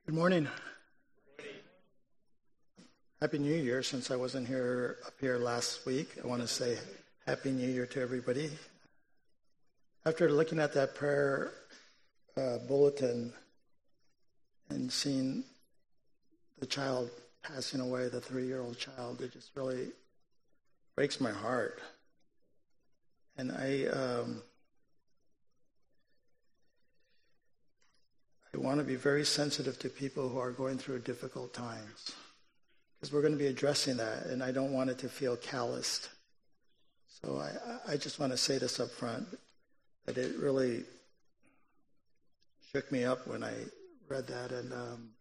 Good morning. Happy New Year. Since I wasn't up here last week, I want to say Happy New Year to everybody. After looking at that prayer bulletin and seeing the child passing away, the 3-year-old child, it just really breaks my heart. And I want to be very sensitive to people who are going through difficult times, because we're going to be addressing that, and I don't want it to feel calloused. So I just want to say this up front, that it really shook me up when I read that. And,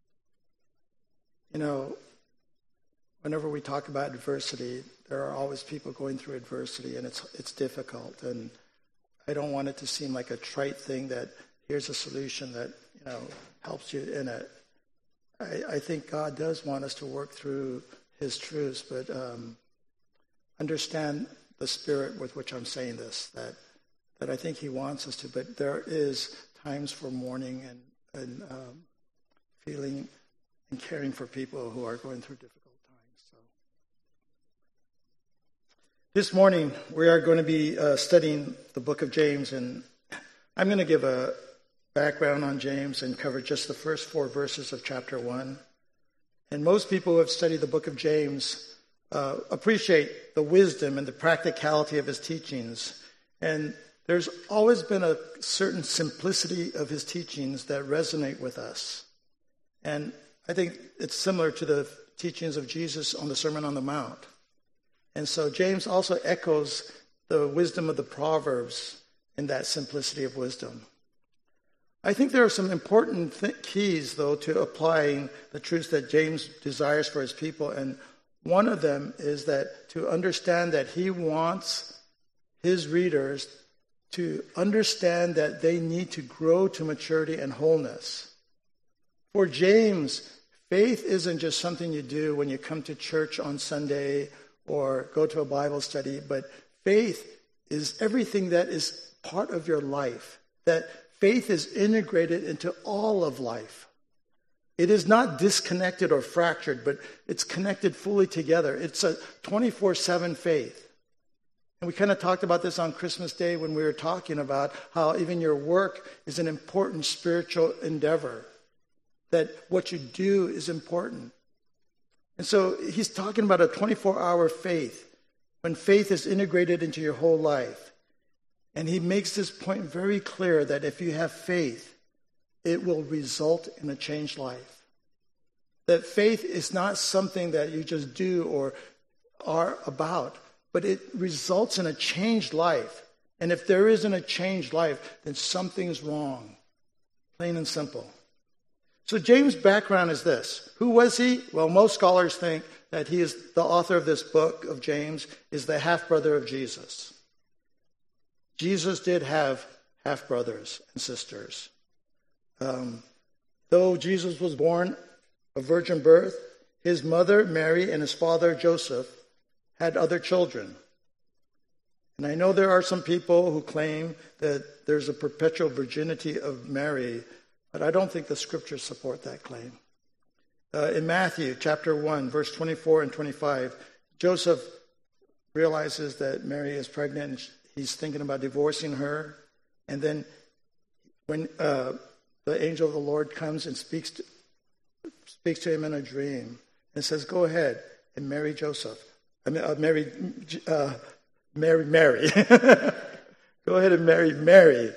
whenever we talk about adversity, there are always people going through adversity, and it's difficult. And I don't want it to seem like a trite thing that here's a solution that helps you in it. I think God does want us to work through his truths, but understand the spirit with which I'm saying this, that I think he wants us to. But there is times for mourning and feeling and caring for people who are going through difficult times. So this morning we are going to be studying the book of James, and I'm going to give a background on James and cover just the first 4 verses of chapter 1. And most people who have studied the book of James appreciate the wisdom and the practicality of his teachings. And there's always been a certain simplicity of his teachings that resonate with us. And I think it's similar to the teachings of Jesus on the Sermon on the Mount. And so James also echoes the wisdom of the Proverbs in that simplicity of wisdom. I think there are some important keys, though, to applying the truths that James desires for his people. And one of them is that to understand that he wants his readers to understand that they need to grow to maturity and wholeness. For James, faith isn't just something you do when you come to church on Sunday or go to a Bible study, but faith is everything that is part of your life, that faith is integrated into all of life. It is not disconnected or fractured, but it's connected fully together. It's a 24/7 faith. And we kind of talked about this on Christmas Day when we were talking about how even your work is an important spiritual endeavor, that what you do is important. And so he's talking about a 24-hour faith, when faith is integrated into your whole life. And he makes this point very clear that if you have faith, it will result in a changed life. That faith is not something that you just do or are about, but it results in a changed life. And if there isn't a changed life, then something's wrong. Plain and simple. So James' background is this. Who was he? Well, most scholars think that he is the author of this book of James, is the half-brother of Jesus. Jesus did have half-brothers and sisters. Though Jesus was born of virgin birth, his mother, Mary, and his father, Joseph, had other children. And I know there are some people who claim that there's a perpetual virginity of Mary, but I don't think the scriptures support that claim. In Matthew chapter 1, verse 24 and 25, Joseph realizes that Mary is pregnant, and he's thinking about divorcing her. And then when the angel of the Lord comes and speaks to him in a dream and says, go ahead and marry Joseph. Mary. Go ahead and marry Mary,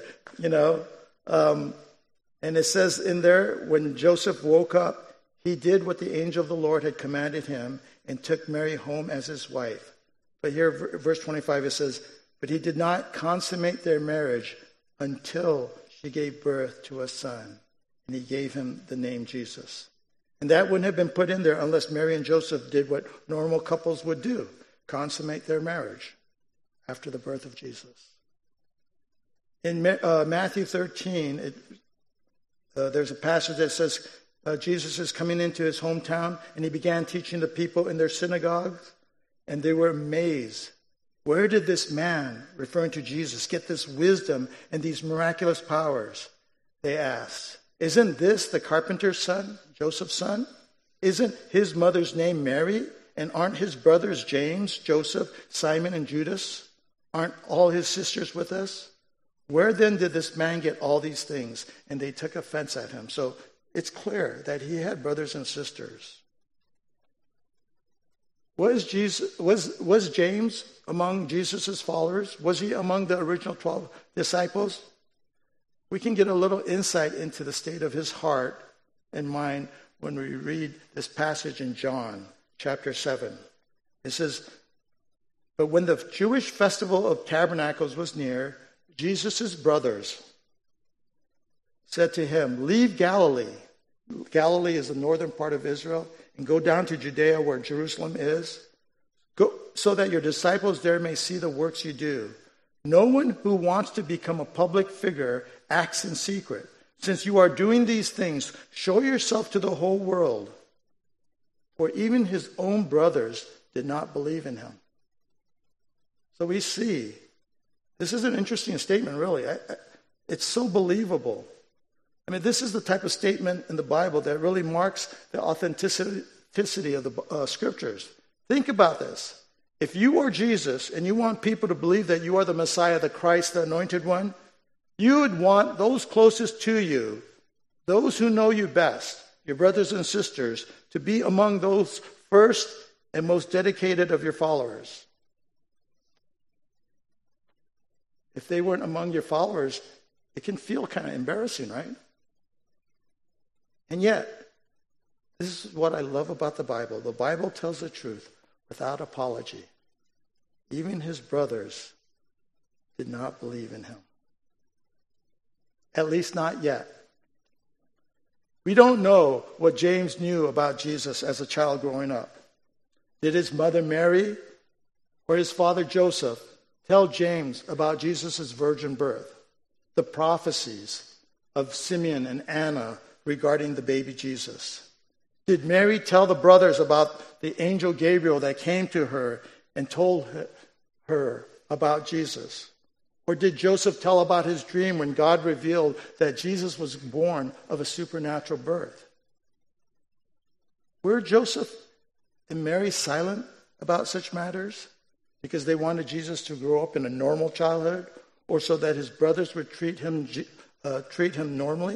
And it says in there, when Joseph woke up, he did what the angel of the Lord had commanded him and took Mary home as his wife. But here, verse 25, it says, but he did not consummate their marriage until she gave birth to a son, and he gave him the name Jesus. And that wouldn't have been put in there unless Mary and Joseph did what normal couples would do, consummate their marriage after the birth of Jesus. In Matthew 13, there's a passage that says Jesus is coming into his hometown, and he began teaching the people in their synagogues, and they were amazed. Where did this man, referring to Jesus, get this wisdom and these miraculous powers? They asked. Isn't this the carpenter's son, Joseph's son? Isn't his mother's name Mary? And aren't his brothers James, Joseph, Simon, and Judas? Aren't all his sisters with us? Where then did this man get all these things? And they took offense at him. So it's clear that he had brothers and sisters. Was James among Jesus' followers? Was he among the original 12 disciples? We can get a little insight into the state of his heart and mind when we read this passage in John chapter 7. It says, "But when the Jewish festival of tabernacles was near, Jesus' brothers said to him, 'Leave Galilee.'" Galilee is the northern part of Israel, "and go down to Judea where Jerusalem is, so that your disciples there may see the works you do. No one who wants to become a public figure acts in secret. Since you are doing these things, show yourself to the whole world." For even his own brothers did not believe in him. So we see, this is an interesting statement, really. It's so believable. I mean, this is the type of statement in the Bible that really marks the authenticity of the scriptures. Think about this. If you are Jesus and you want people to believe that you are the Messiah, the Christ, the Anointed One, you would want those closest to you, those who know you best, your brothers and sisters, to be among those first and most dedicated of your followers. If they weren't among your followers, it can feel kind of embarrassing, right? And yet, this is what I love about the Bible. The Bible tells the truth without apology. Even his brothers did not believe in him. At least not yet. We don't know what James knew about Jesus as a child growing up. Did his mother Mary or his father Joseph tell James about Jesus' virgin birth, the prophecies of Simeon and Anna regarding the baby Jesus? Did Mary tell the brothers about the angel Gabriel that came to her and told her about Jesus? Or did Joseph tell about his dream when God revealed that Jesus was born of a supernatural birth? Were Joseph and Mary silent about such matters because they wanted Jesus to grow up in a normal childhood, or so that his brothers would treat him normally?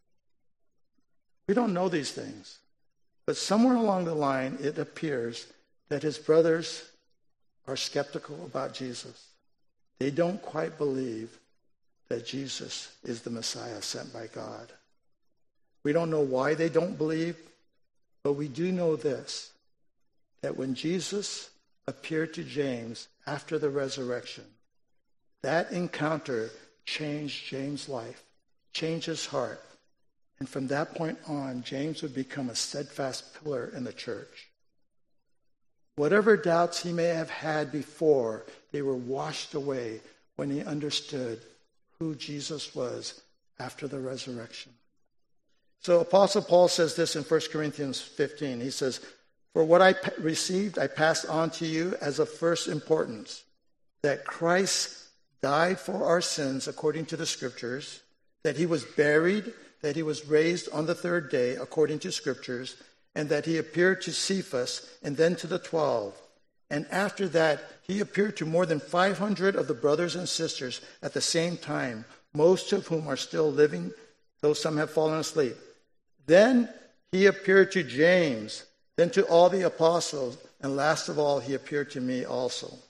We don't know these things. But somewhere along the line, it appears that his brothers are skeptical about Jesus. They don't quite believe that Jesus is the Messiah sent by God. We don't know why they don't believe, but we do know this, that when Jesus appeared to James after the resurrection, that encounter changed James' life, changed his heart. And from that point on, James would become a steadfast pillar in the church. Whatever doubts he may have had before, they were washed away when he understood who Jesus was after the resurrection. So Apostle Paul says this in 1 Corinthians 15. He says, "For what I received, I passed on to you as of first importance, that Christ died for our sins according to the Scriptures, that he was buried, that he was raised on the third day according to Scriptures, and that he appeared to Cephas and then to the 12. And after that, he appeared to more than 500 of the brothers and sisters at the same time, most of whom are still living, though some have fallen asleep. Then he appeared to James, then to all the apostles, and last of all, he appeared to me also."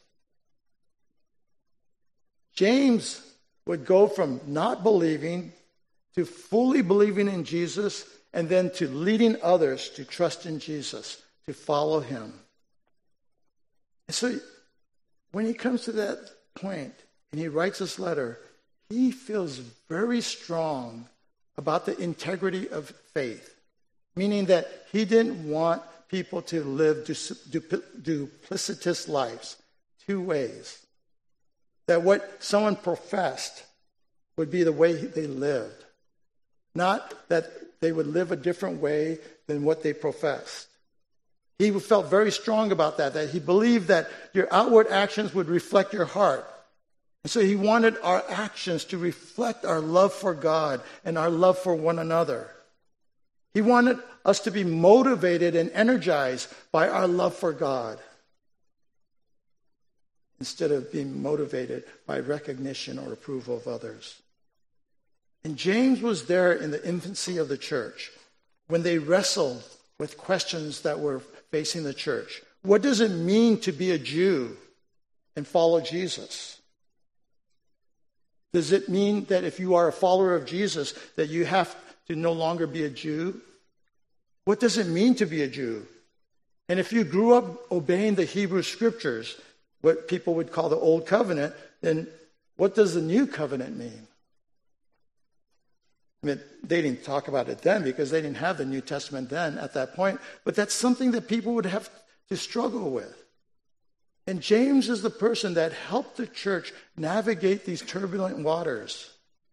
James would go from not believing to fully believing in Jesus, and then to leading others to trust in Jesus, to follow him. And so when he comes to that point and he writes this letter, he feels very strong about the integrity of faith, meaning that he didn't want people to live duplicitous lives, two ways. That what someone professed would be the way they lived, not that they would live a different way than what they professed. He felt very strong about that he believed that your outward actions would reflect your heart. And so he wanted our actions to reflect our love for God and our love for one another. He wanted us to be motivated and energized by our love for God instead of being motivated by recognition or approval of others. And James was there in the infancy of the church when they wrestled with questions that were facing the church. What does it mean to be a Jew and follow Jesus? Does it mean that if you are a follower of Jesus that you have to no longer be a Jew? What does it mean to be a Jew? And if you grew up obeying the Hebrew Scriptures, what people would call the Old Covenant, then what does the New Covenant mean? I mean, they didn't talk about it then because they didn't have the New Testament then at that point, but that's something that people would have to struggle with. And James is the person that helped the church navigate these turbulent waters.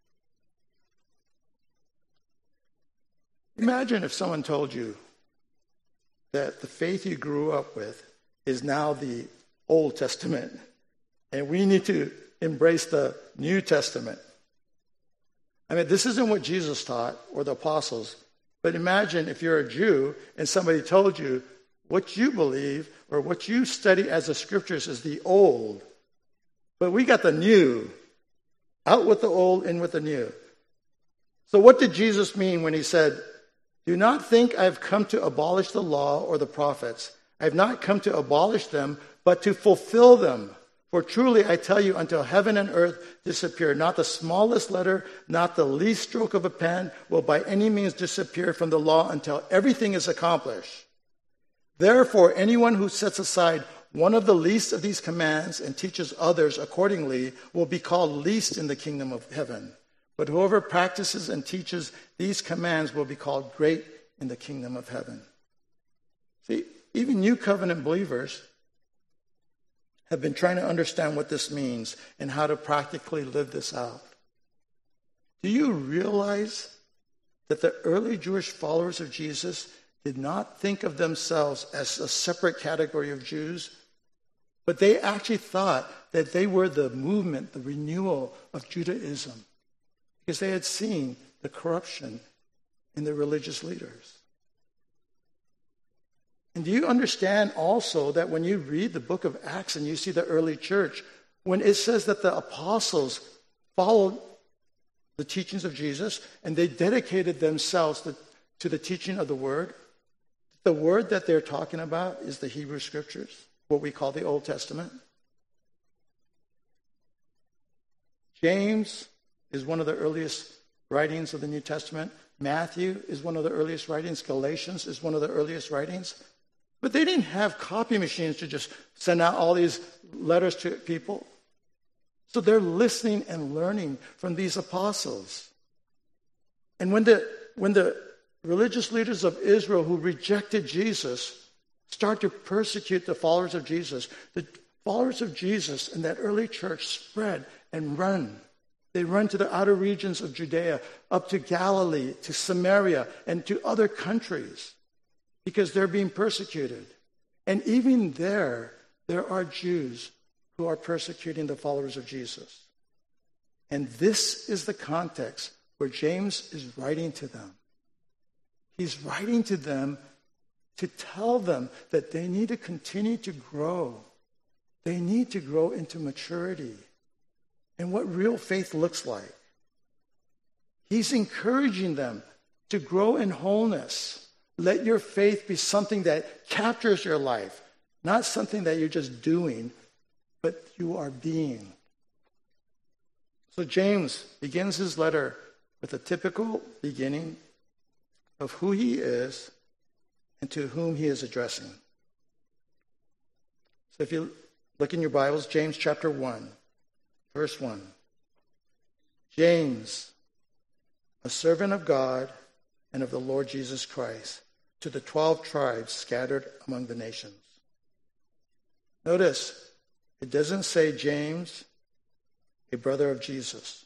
Imagine if someone told you that the faith you grew up with is now the Old Testament, and we need to embrace the New Testament. I mean, this isn't what Jesus taught or the apostles, but imagine if you're a Jew and somebody told you what you believe or what you study as the Scriptures is the old, but we got the new. Out with the old, in with the new. So what did Jesus mean when he said, "Do not think I have come to abolish the law or the prophets. I have not come to abolish them, but to fulfill them. For truly I tell you, until heaven and earth disappear, not the smallest letter, not the least stroke of a pen will by any means disappear from the law until everything is accomplished. Therefore, anyone who sets aside one of the least of these commands and teaches others accordingly will be called least in the kingdom of heaven. But whoever practices and teaches these commands will be called great in the kingdom of heaven." See, even New Covenant believers have been trying to understand what this means and how to practically live this out. Do you realize that the early Jewish followers of Jesus did not think of themselves as a separate category of Jews, but they actually thought that they were the movement, the renewal of Judaism, because they had seen the corruption in the religious leaders. And do you understand also that when you read the book of Acts and you see the early church, when it says that the apostles followed the teachings of Jesus and they dedicated themselves to the teaching of the word that they're talking about is the Hebrew Scriptures, what we call the Old Testament. James is one of the earliest writings of the New Testament. Matthew is one of the earliest writings. Galatians is one of the earliest writings. But they didn't have copy machines to just send out all these letters to people. So they're listening and learning from these apostles. And when the religious leaders of Israel who rejected Jesus start to persecute the followers of Jesus, the followers of Jesus in that early church spread and run. They run to the outer regions of Judea, up to Galilee, to Samaria, and to other countries because they're being persecuted. And even there are Jews who are persecuting the followers of Jesus. And this is the context where James is writing to them. He's writing to them to tell them that they need to continue to grow. They need to grow into maturity and what real faith looks like. He's encouraging them to grow in wholeness. Let your faith be something that captures your life, not something that you're just doing, but you are being. So James begins his letter with a typical beginning of who he is and to whom he is addressing. So if you look in your Bibles, James chapter 1, verse 1. James, a servant of God and of the Lord Jesus Christ, to the 12 tribes scattered among the nations. Notice, it doesn't say James, a brother of Jesus.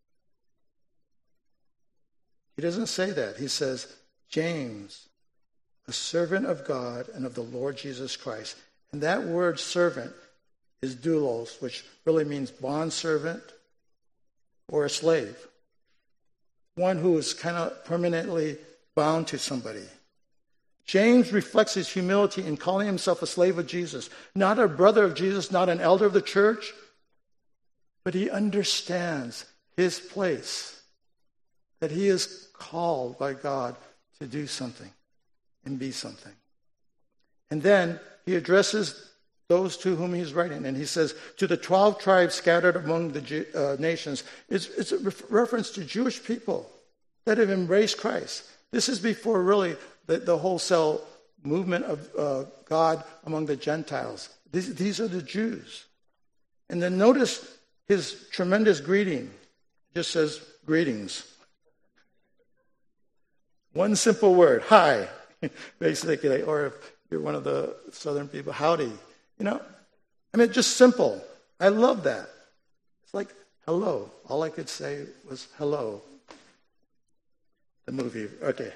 He doesn't say that. He says, James, a servant of God and of the Lord Jesus Christ. And that word servant is doulos, which really means bondservant or a slave. One who is kind of permanently bound to somebody. James reflects his humility in calling himself a slave of Jesus, not a brother of Jesus, not an elder of the church, but he understands his place, that he is called by God to do something and be something. And then he addresses those to whom he's writing, and he says, to the 12 tribes scattered among the nations. It's a reference to Jewish people that have embraced Christ. This is before really the wholesale movement of God among the Gentiles. These are the Jews. And then notice his tremendous greeting. It just says, greetings. One simple word, hi, basically, or if you're one of the southern people, howdy. Just simple. I love that. It's like, hello. All I could say was hello. The movie, okay.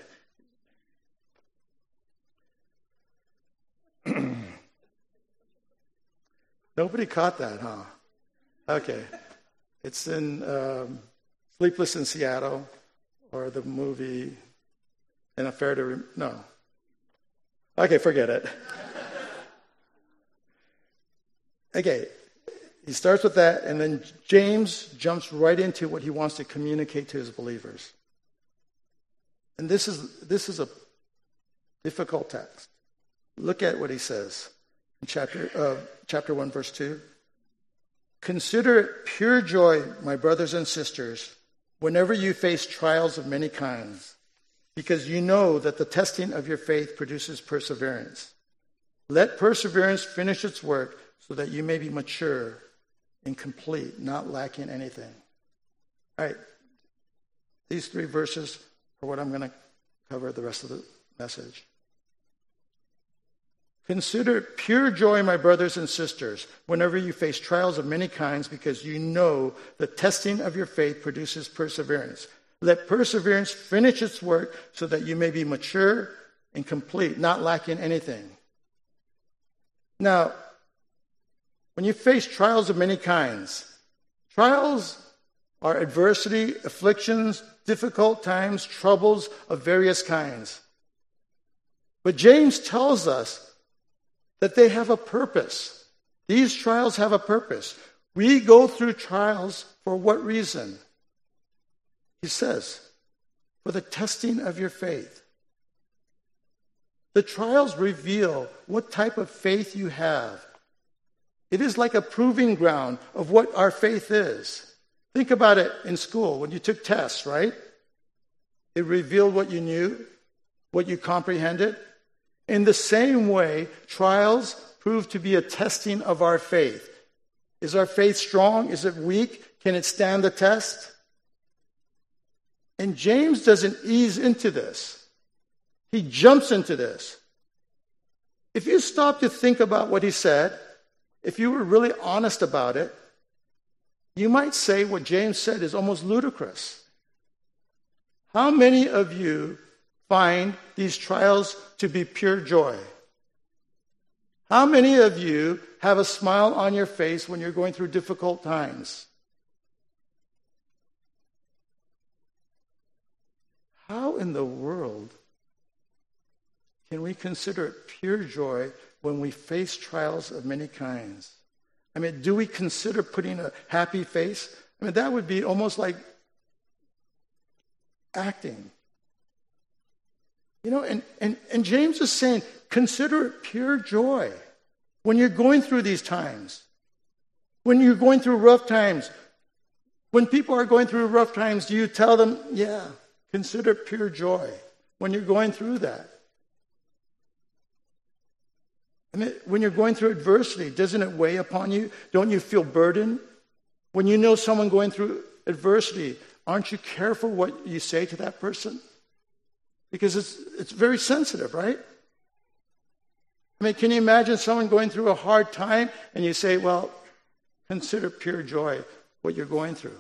Nobody caught that, huh? Okay. It's in Sleepless in Seattle, or the movie An Affair to... No. Okay, forget it. Okay, he starts with that, and then James jumps right into what he wants to communicate to his believers. And this is a difficult text. Look at what he says in chapter 1, verse 2. Consider it pure joy, my brothers and sisters, whenever you face trials of many kinds, because you know that the testing of your faith produces perseverance. Let perseverance finish its work so that you may be mature and complete, not lacking anything. All right, these 3 verses are what I'm going to cover the rest of the message. Consider pure joy, my brothers and sisters, whenever you face trials of many kinds, because you know the testing of your faith produces perseverance. Let perseverance finish its work so that you may be mature and complete, not lacking anything. Now, when you face trials of many kinds, trials are adversity, afflictions, difficult times, troubles of various kinds. But James tells us that they have a purpose. These trials have a purpose. We go through trials for what reason? He says, for the testing of your faith. The trials reveal what type of faith you have. It is like a proving ground of what our faith is. Think about it in school when you took tests, right? It revealed what you knew, what you comprehended. In the same way, trials prove to be a testing of our faith. Is our faith strong? Is it weak? Can it stand the test? And James doesn't ease into this. He jumps into this. If you stop to think about what he said, if you were really honest about it, you might say what James said is almost ludicrous. How many of you find these trials to be pure joy? How many of you have a smile on your face when you're going through difficult times? How in the world can we consider it pure joy when we face trials of many kinds? Do we consider putting a happy face? That would be almost like acting. And James is saying, consider it pure joy when you're going through these times. When you're going through rough times. When people are going through rough times, do you tell them, yeah, consider it pure joy when you're going through that? When you're going through adversity, doesn't it weigh upon you? Don't you feel burdened? When you know someone going through adversity, aren't you careful what you say to that person? Because it's very sensitive, right? Can you imagine someone going through a hard time and you say, well, consider pure joy what you're going through.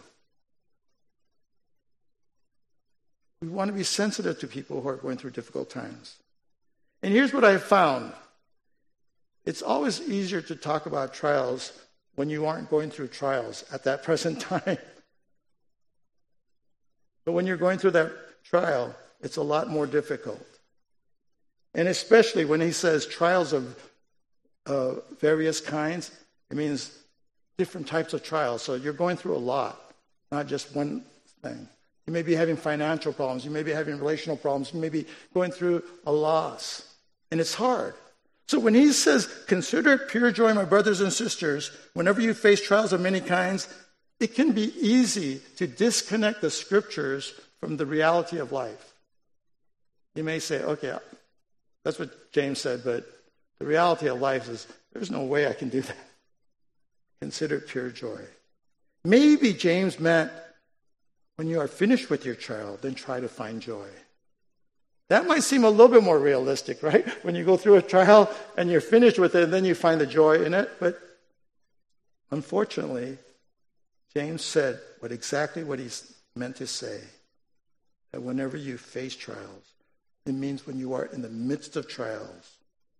We want to be sensitive to people who are going through difficult times. And here's what I've found. It's always easier to talk about trials when you aren't going through trials at that present time. But when you're going through that trial, it's a lot more difficult. And especially when he says trials of various kinds, it means different types of trials. So you're going through a lot, not just one thing. You may be having financial problems. You may be having relational problems. You may be going through a loss. And it's hard. So when he says, consider it pure joy, my brothers and sisters, whenever you face trials of many kinds, it can be easy to disconnect the scriptures from the reality of life. You may say, okay, that's what James said, but the reality of life is there's no way I can do that. Consider it pure joy. Maybe James meant when you are finished with your trial, then try to find joy. That might seem a little bit more realistic, right? When you go through a trial and you're finished with it, and then you find the joy in it. But unfortunately, James said exactly what he's meant to say. That whenever you face trials, it means when you are in the midst of trials.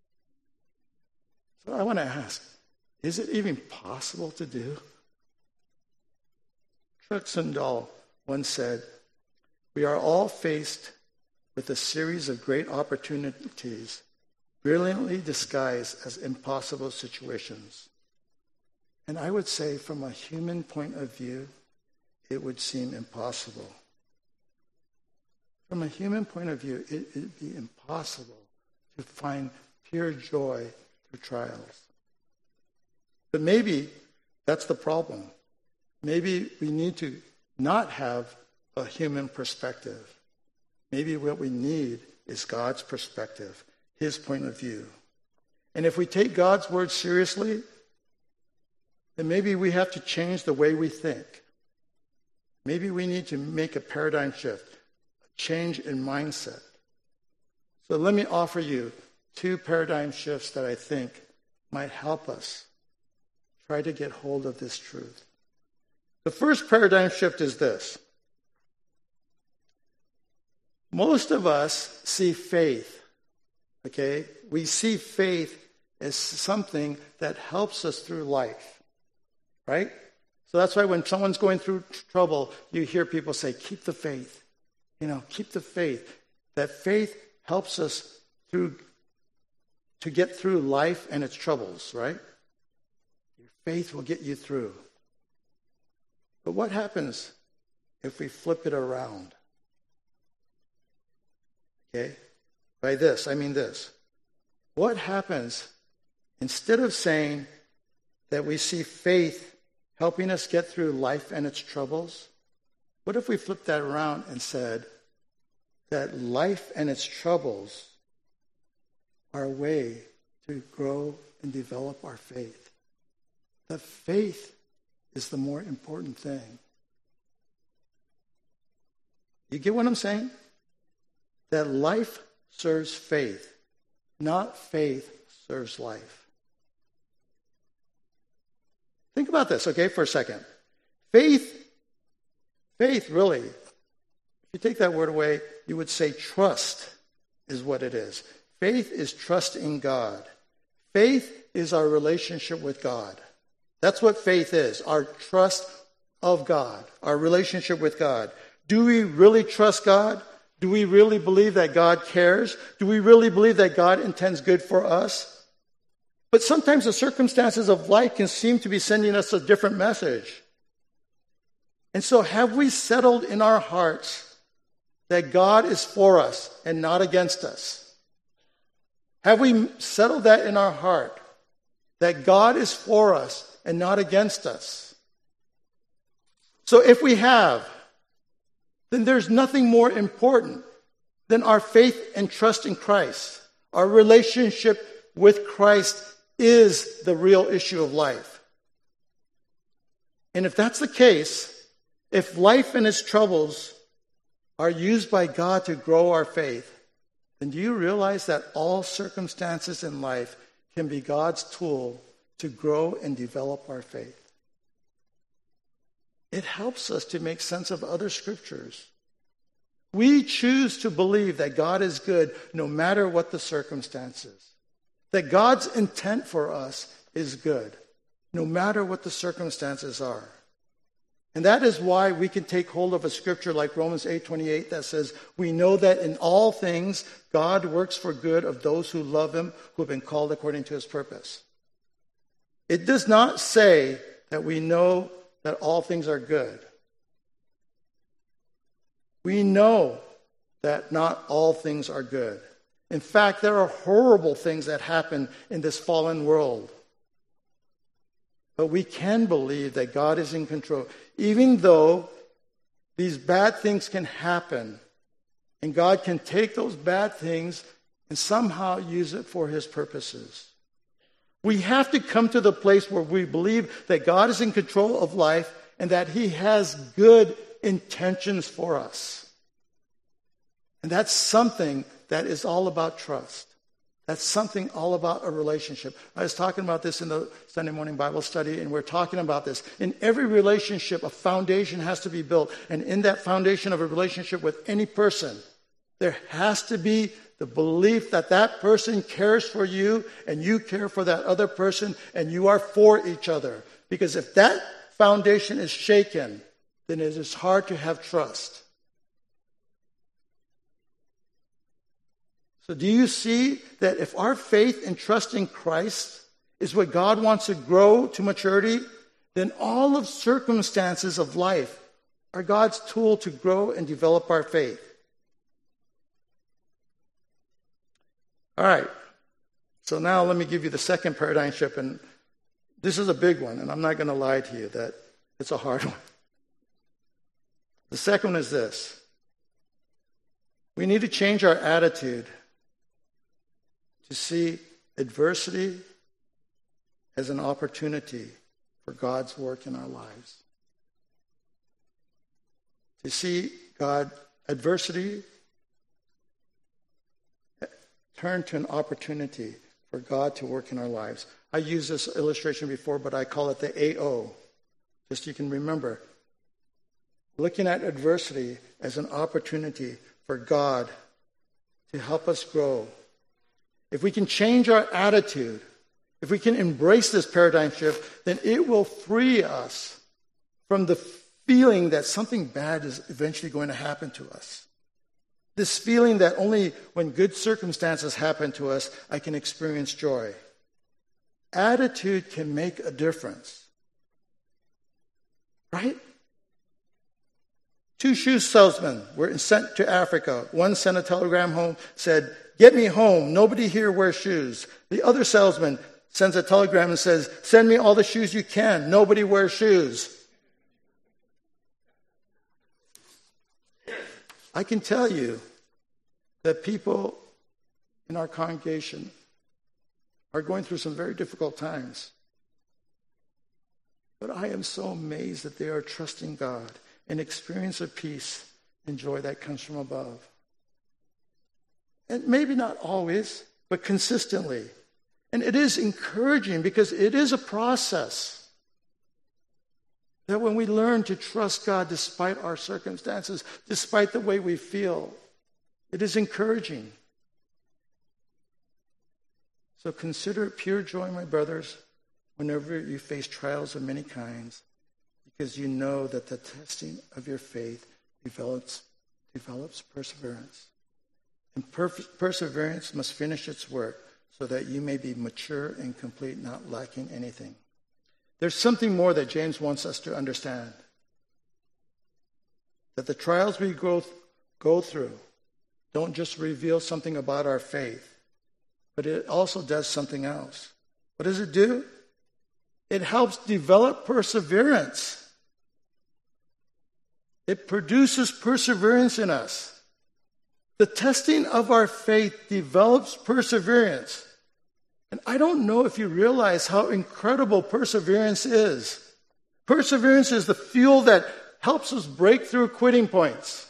So I want to ask, is it even possible to do? Chuck Swindoll once said, we are all faced with a series of great opportunities brilliantly disguised as impossible situations. And I would say from a human point of view, it would seem impossible. From a human point of view, it would be impossible to find pure joy through trials. But maybe that's the problem. Maybe we need to not have a human perspective. Maybe what we need is God's perspective, his point of view. And if we take God's word seriously, then maybe we have to change the way we think. Maybe we need to make a paradigm shift, a change in mindset. So let me offer you 2 paradigm shifts that I think might help us try to get hold of this truth. The first paradigm shift is this. Most of us see faith, okay? We see faith as something that helps us through life, right? So that's why when someone's going through trouble, you hear people say, keep the faith. Keep the faith. That faith helps us to get through life and its troubles, right? Your faith will get you through. But what happens if we flip it around? Okay? By this, I mean this. What happens, instead of saying that we see faith helping us get through life and its troubles, what if we flipped that around and said that life and its troubles are a way to grow and develop our faith? The faith is the more important thing. You get what I'm saying? That life serves faith, not faith serves life. Think about this, okay, for a second. Faith really, if you take that word away, you would say trust is what it is. Faith is trust in God. Faith is our relationship with God. That's what faith is, our trust of God, our relationship with God. Do we really trust God? Do we really believe that God cares? Do we really believe that God intends good for us? But sometimes the circumstances of life can seem to be sending us a different message. And so have we settled in our hearts that God is for us and not against us? Have we settled that in our heart that God is for us and not against us? So if we have, then there's nothing more important than our faith and trust in Christ. Our relationship with Christ is the real issue of life. And if that's the case, if life and its troubles are used by God to grow our faith, then do you realize that all circumstances in life can be God's tool to grow and develop our faith? It helps us to make sense of other scriptures. We choose to believe that God is good no matter what the circumstances. That God's intent for us is good no matter what the circumstances are. And that is why we can take hold of a scripture like Romans 8:28 that says, we know that in all things God works for good of those who love him, who have been called according to his purpose. It does not say that we know that all things are good. We know that not all things are good. In fact, there are horrible things that happen in this fallen world. But we can believe that God is in control, even though these bad things can happen. And God can take those bad things and somehow use it for his purposes. We have to come to the place where we believe that God is in control of life and that he has good intentions for us. And that's something that is all about trust. That's something all about a relationship. I was talking about this in the Sunday morning Bible study, and we're talking about this. In every relationship, a foundation has to be built. And in that foundation of a relationship with any person, there has to be the belief that that person cares for you and you care for that other person and you are for each other. Because if that foundation is shaken, then it is hard to have trust. So do you see that if our faith and trust in Christ is what God wants to grow to maturity, then all of circumstances of life are God's tool to grow and develop our faith. All right. So now let me give you the second paradigm shift, and this is a big one, and I'm not going to lie to you that it's a hard one. The second one is this. We need to change our attitude to see adversity as an opportunity for God's work in our lives. To see adversity turn to an opportunity for God to work in our lives. I used this illustration before, but I call it the AO. Just so you can remember. Looking at adversity as an opportunity for God to help us grow. If we can change our attitude, if we can embrace this paradigm shift, then it will free us from the feeling that something bad is eventually going to happen to us. This feeling that only when good circumstances happen to us, I can experience joy. Attitude can make a difference. Right? 2 shoe salesmen were sent to Africa. One sent a telegram home, said, "Get me home. Nobody here wears shoes." The other salesman sends a telegram and says, "Send me all the shoes you can. Nobody wears shoes." I can tell you that people in our congregation are going through some very difficult times. But I am so amazed that they are trusting God and experience of peace and joy that comes from above. And maybe not always, but consistently. And it is encouraging because it is a process. That when we learn to trust God despite our circumstances, despite the way we feel, it is encouraging. So consider it pure joy, my brothers, whenever you face trials of many kinds, because you know that the testing of your faith develops perseverance. And perseverance must finish its work so that you may be mature and complete, not lacking anything. There's something more that James wants us to understand. That the trials we go through don't just reveal something about our faith, but it also does something else. What does it do? It helps develop perseverance. It produces perseverance in us. The testing of our faith develops perseverance. And I don't know if you realize how incredible perseverance is. Perseverance is the fuel that helps us break through quitting points.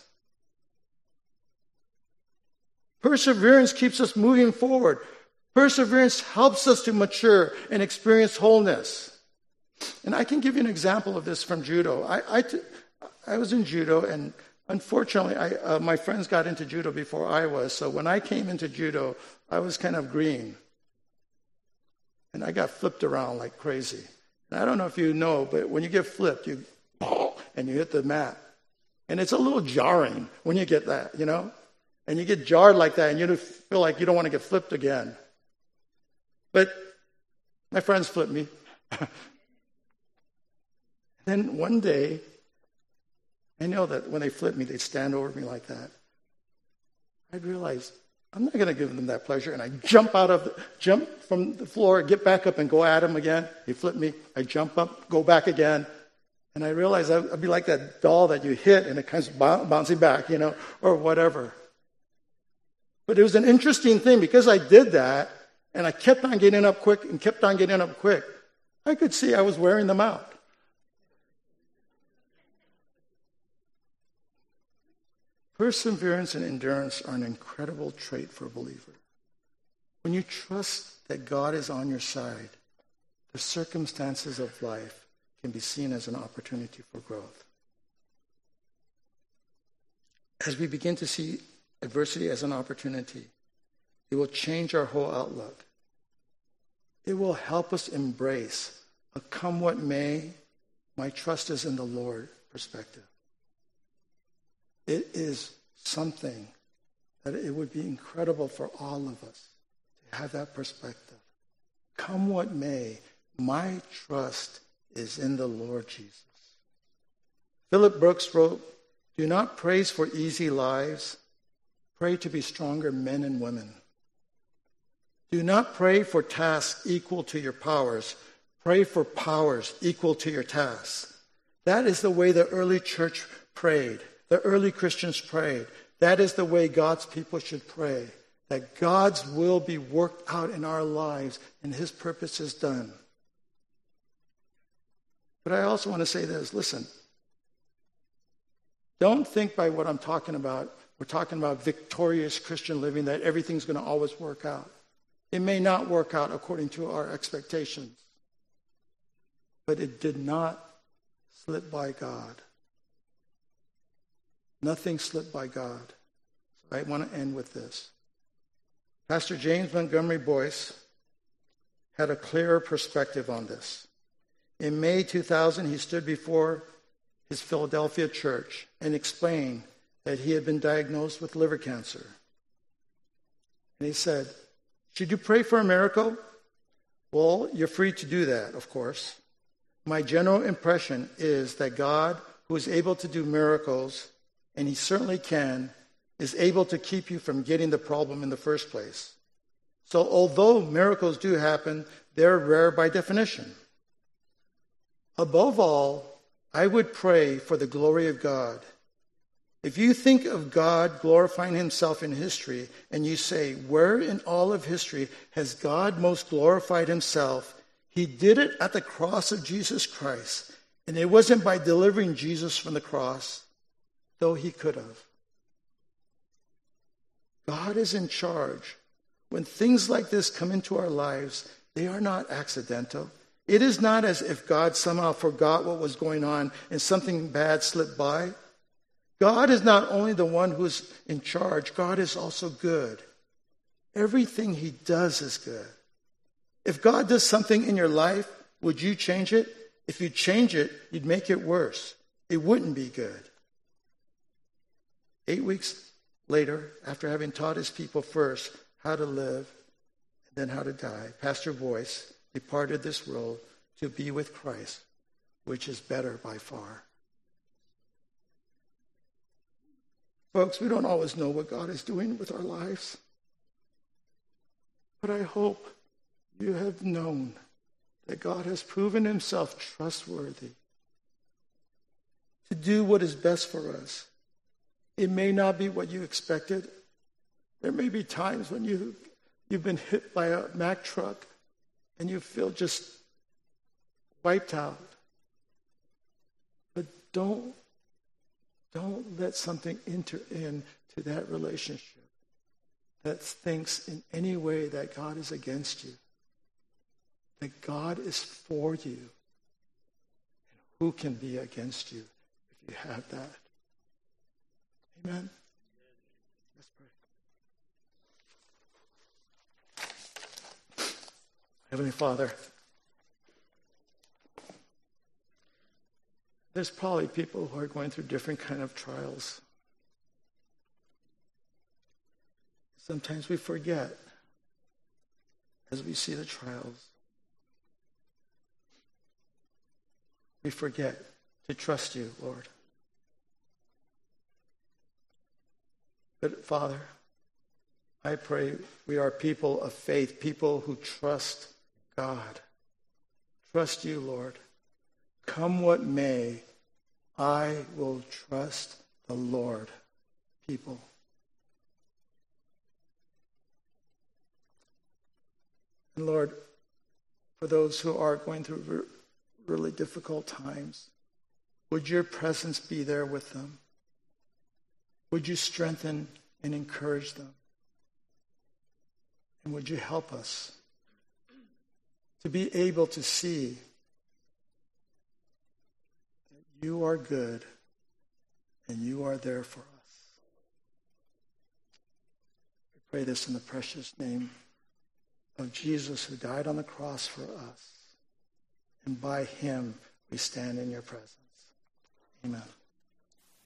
Perseverance keeps us moving forward. Perseverance helps us to mature and experience wholeness. And I can give you an example of this from judo. I was in judo, and unfortunately, my friends got into judo before I was. So when I came into judo, I was kind of green. And I got flipped around like crazy. And I don't know if you know, but when you get flipped, and and you hit the mat. And it's a little jarring when you get that, And you get jarred like that, and you feel like you don't want to get flipped again. But my friends flipped me. Then one day, I know that when they flipped me, they'd stand over me like that. I'd realize I'm not going to give them that pleasure, and I jump from the floor, get back up, and go at him again. He flipped me. I jump up, go back again, and I realized I'd be like that doll that you hit, and it kind of bouncing back, or whatever. But it was an interesting thing because I did that, and I kept on getting up quick and kept on getting up quick. I could see I was wearing them out. Perseverance and endurance are an incredible trait for a believer. When you trust that God is on your side, the circumstances of life can be seen as an opportunity for growth. As we begin to see adversity as an opportunity, it will change our whole outlook. It will help us embrace a come what may, my trust is in the Lord perspective. It is something that it would be incredible for all of us to have that perspective. Come what may, my trust is in the Lord Jesus. Philip Brooks wrote, "Do not praise for easy lives. Pray to be stronger men and women. Do not pray for tasks equal to your powers. Pray for powers equal to your tasks." That is the way the early church prayed. The early Christians prayed. That is the way God's people should pray. That God's will be worked out in our lives and his purpose is done. But I also want to say this. Listen. Don't think by what I'm talking about, we're talking about victorious Christian living, that everything's going to always work out. It may not work out according to our expectations. But it did not slip by God. Nothing slipped by God. So I want to end with this. Pastor James Montgomery Boyce had a clearer perspective on this. In May 2000, he stood before his Philadelphia church and explained that he had been diagnosed with liver cancer. And he said, "Should you pray for a miracle? Well, you're free to do that, of course. My general impression is that God, who is able to do miracles, and he certainly can, is able to keep you from getting the problem in the first place. So although miracles do happen, they're rare by definition. Above all, I would pray for the glory of God. If you think of God glorifying himself in history, and you say, where in all of history has God most glorified himself? He did it at the cross of Jesus Christ. And it wasn't by delivering Jesus from the cross, though he could have. God is in charge. When things like this come into our lives, they are not accidental. It is not as if God somehow forgot what was going on and something bad slipped by. God is not only the one who is in charge, God is also good. Everything he does is good. If God does something in your life, would you change it? If you change it, you'd make it worse. It wouldn't be good. 8 weeks later, after having taught his people first how to live and then how to die, Pastor Boyce departed this world to be with Christ, which is better by far. Folks, we don't always know what God is doing with our lives. But I hope you have known that God has proven himself trustworthy to do what is best for us. It may not be what you expected. There may be times when you've been hit by a Mack truck and you feel just wiped out. But don't let something enter into that relationship that thinks in any way that God is against you. That God is for you. And who can be against you if you have that? Amen. Let's pray. Heavenly Father, There's probably people who are going through different kind of trials. Sometimes we forget as we see the trials. We forget to trust you, Lord. But Father, I pray we are people of faith, people who trust God. Trust you, Lord. Come what may, I will trust the Lord, people. And Lord, for those who are going through really difficult times, would your presence be there with them? Would you strengthen and encourage them? And would you help us to be able to see that you are good and you are there for us? I pray this in the precious name of Jesus, who died on the cross for us. And by him we stand in your presence. Amen.